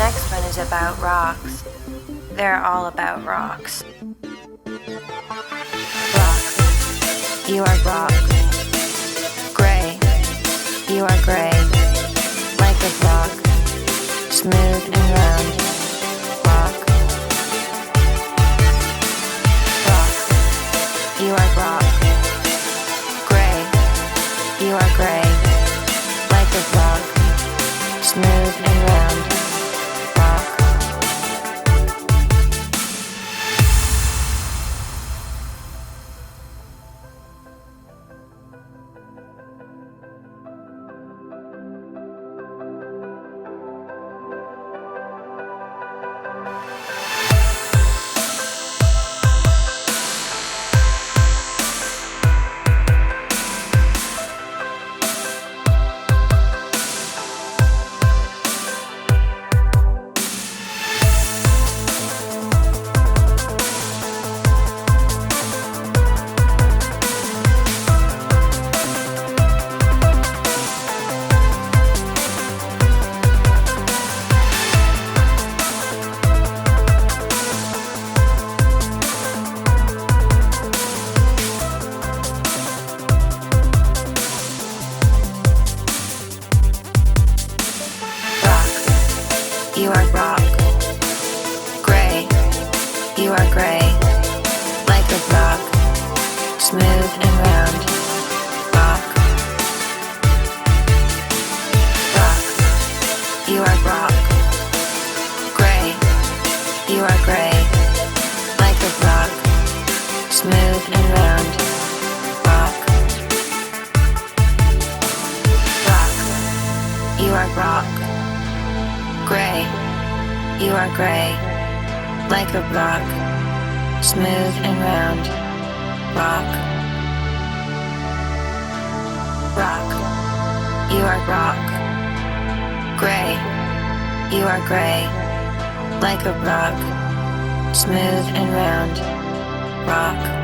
next one is about rocks. They're all about rocks. Rock, you are rock. Gray, you are gray. Like a rock, smooth and round. Rock, rock, you are rock. Gray, you are gray. Like a rock, smooth and round. Rock. You are rock. Gray, you are gray. Like a rock, smooth and round. Rock, rock, you are rock. Gray, you are gray. Like a rock, smooth and round. Rock, rock, you are rock. Gray, you are gray, like a rock, smooth and round. Rock, rock, you are rock. Gray, you are gray, like a rock, smooth and round. Rock.